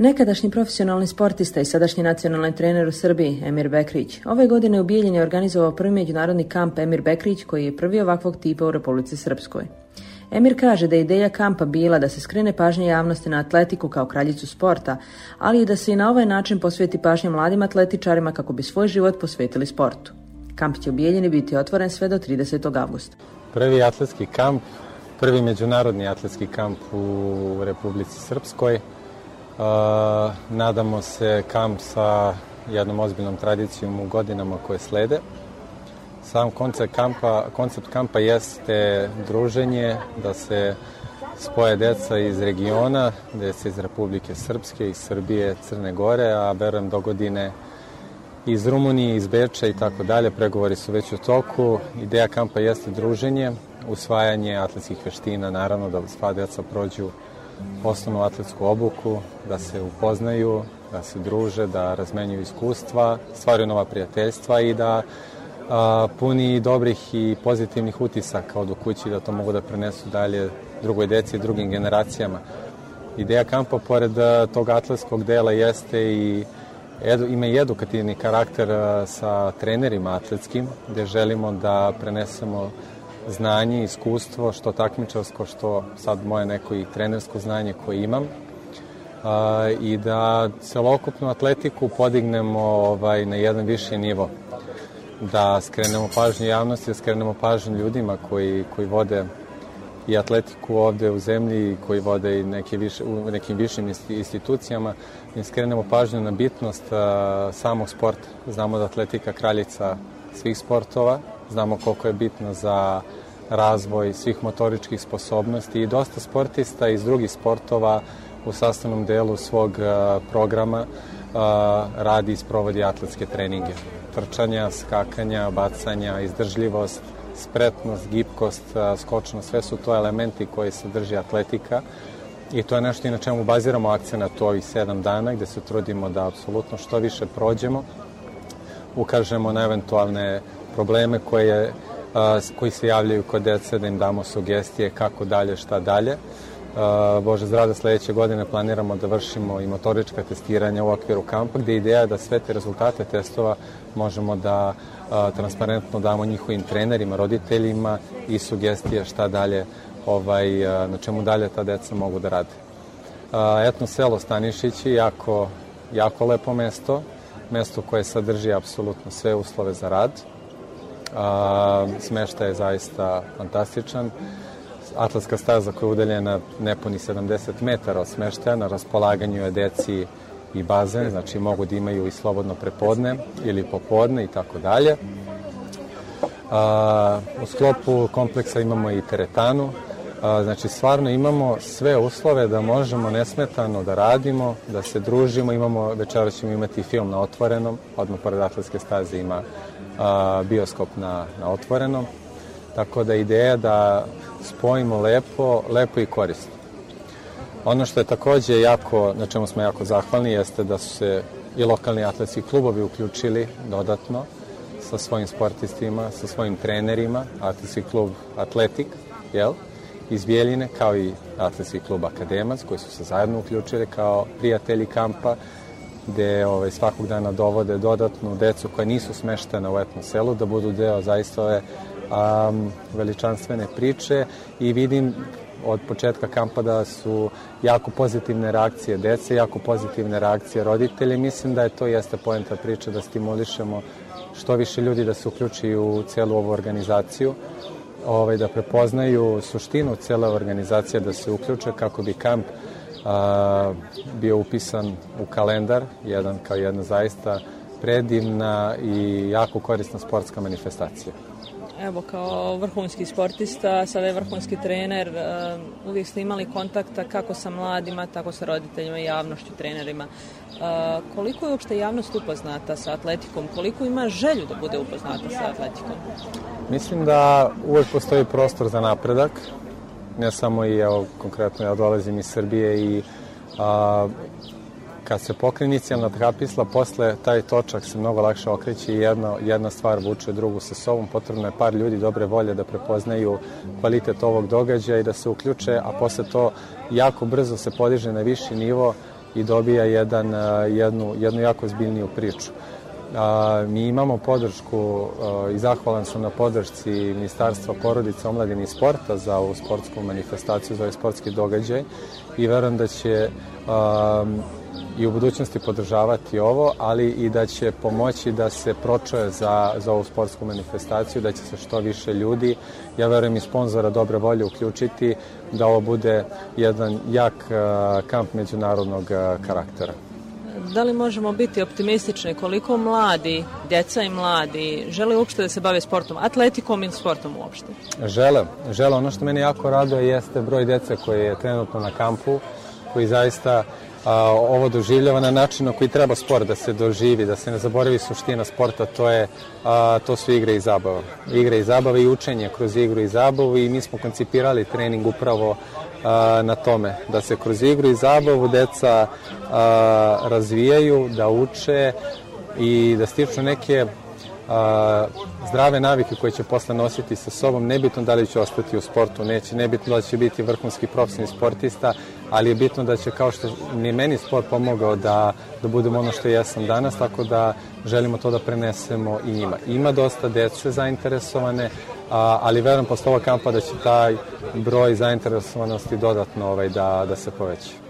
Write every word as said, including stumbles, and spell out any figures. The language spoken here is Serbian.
Nekadašnji profesionalni sportista i sadašnji nacionalni trener u Srbiji, Emir Bekrić, ove godine u Bijeljini je organizovao prvi međunarodni kamp Emir Bekrić, koji je prvi ovakvog tipa u Republici Srpskoj. Emir kaže da je ideja kampa bila da se skrene pažnja javnosti na atletiku kao kraljicu sporta, ali i da se i na ovaj način posveti pažnja mladim atletičarima kako bi svoj život posvetili sportu. Kamp će u Bijeljini biti otvoren sve do tridesetog avgusta. Prvi atletski kamp, prvi međunarodni atletski kamp u Republici Srpskoj. Uh, nadamo se kamp sa jednom ozbiljnom tradicijom u godinama koje slede. Sam koncept kampa, koncept kampa jeste druženje, da se spoje deca iz regiona, deca iz Republike Srpske, iz Srbije, Crne Gore, a verujem do godine iz Rumunije, iz Beča i tako dalje. Pregovori su već u toku. Ideja kampa jeste druženje, usvajanje atletskih veština, naravno da sva deca prođu osnovnu atletsku obuku, da se upoznaju, da se druže, da razmenjuju iskustva, stvaraju nova prijateljstva i da a, puni dobrih i pozitivnih utisaka od u kući, da to mogu da prenesu dalje drugoj deci i drugim generacijama. Ideja kampa, pored tog atletskog dela, jeste i edu, ima i edukativni karakter sa trenerima atletskim, gde želimo da prenesemo znanje, iskustvo, što takmičarsko, što sad moje neko i trenersko znanje koje imam, a, i da celokupnu atletiku podignemo ovaj, na jedan viši nivo, da skrenemo pažnju javnosti, da skrenemo pažnju ljudima koji, koji vode i atletiku ovde u zemlji, koji vode i neke više, u nekim višim institucijama, i skrenemo pažnju na bitnost a, samog sporta. Znamo da atletika kraljica svih sportova, znamo koliko je bitno za razvoj svih motoričkih sposobnosti i dosta sportista iz drugih sportova u sastavnom delu svog programa radi i sprovodi atletske treninge. Trčanja, skakanja, bacanja, izdržljivost, spretnost, gibkost, skočnost, sve su to elementi koji sadrži atletika i to je nešto i na čemu baziramo akcenat ovih sedam dana, gde se trudimo da apsolutno što više prođemo, ukažemo na eventualne probleme koje, a, koji se javljaju kod dece, da im damo sugestije kako dalje, šta dalje. A, Bože zdravlja, sledeće godine planiramo da vršimo i motorička testiranja u okviru kampa, gde je ideja da sve te rezultate testova možemo da a, transparentno damo njihovim trenerima, roditeljima i sugestije šta dalje, ovaj, a, na čemu dalje ta deca mogu da rade. A, etno selo Stanišići, jako, jako lepo mesto, mesto koje sadrži apsolutno sve uslove za rad. A, smeštaj je zaista fantastičan. Atletska staza koja je udaljena nepuni sedamdeset metara od smeštaja, na raspolaganju je deci i bazen, znači mogu da imaju i slobodno prepodne ili popodne i tako dalje. U sklopu kompleksa imamo i teretanu, a, znači stvarno imamo sve uslove da možemo nesmetano da radimo, da se družimo. Imamo, večeras ćemo imati film na otvorenom, odmah pored atletske staze ima a, bioskop na, na otvorenom, tako da ideja da spojimo lepo, lepo i korisno. Ono što je takođe jako, na čemu smo jako zahvalni, jeste da su se i lokalni atletski klubovi uključili dodatno sa svojim sportistima, sa svojim trenerima, atletski klub Atletik, jel? Iz Bijeljine, kao i atletski klub Akademac, koji su se zajedno uključili kao prijatelji kampa, gde ovaj, svakog dana dovode dodatnu decu koja nisu smeštena u etno selu, da budu deo zaista ove um, veličanstvene priče, i vidim od početka kampa da su jako pozitivne reakcije dece, jako pozitivne reakcije roditelja. Mislim da je to jeste poenta priče, da stimulišemo što više ljudi da se uključi u celu ovu organizaciju, ovaj, da prepoznaju suštinu cele organizacije, da se uključe kako bi kamp a, bio upisan u kalendar, jedan kao jedna zaista predivna i jako korisna sportska manifestacija. Evo, kao vrhunski sportista, sada je vrhunski trener, uvijek ste imali kontakta kako sa mladima, tako sa roditeljima i javnošću, trenerima. Koliko je uopšte javnost upoznata sa atletikom? Koliko ima želju da bude upoznata sa atletikom? Mislim da uvek postoji prostor za napredak. Ne samo i, evo, konkretno ja dolazim iz Srbije i a, kad se pokrene inicijalna trapisla, posle taj točak se mnogo lakše okreće i jedna, jedna stvar vuče drugu sa sobom. Potrebno je par ljudi dobre volje da prepoznaju kvalitet ovog događaja i da se uključe, a posle to jako brzo se podiže na viši nivo i dobija jedan, jednu, jednu jako zbiljniju priču. A, mi imamo podršku a, i zahvalan sam na podršci Ministarstva porodice, omladine i sporta za ovu sportsku manifestaciju, za ovaj sportski događaj i verujem da će a, i u budućnosti podržavati ovo, ali i da će pomoći da se pročuje za, za ovu sportsku manifestaciju, da će se što više ljudi, ja verujem i sponzora dobre volje uključiti, da ovo bude jedan jak a, kamp međunarodnog a, karaktera. Da li možemo biti optimistični koliko mladi, djeca i mladi žele uopšte da se bave sportom, atletikom ili sportom uopšte? Žele, žele. Ono što mene jako raduje jeste broj djece koji je trenutno na kampu, koji zaista a, ovo doživljava na način na koji treba sport da se doživi, da se ne zaboravi suština sporta, to, je, a, to su igre i zabava. Igre i zabava i učenje kroz igru i zabavu i mi smo koncipirali trening upravo a, na tome, da se kroz igru i zabavu deca a, razvijaju, da uče i da stiču neke a, zdrave navike koje će posle nositi sa sobom. Nebitno da li će ostati u sportu, neće, nebitno da će biti vrhunski profesionalni sportista, ali je bitno da će, kao što ni meni sport pomogao da, da budem ono što jesam danas, tako da želimo to da prenesemo i njima. Ima dosta dece zainteresovane, a, ali verujem posle ovog kampa da će taj broj zainteresovanosti dodatno ovaj, da, da se poveća.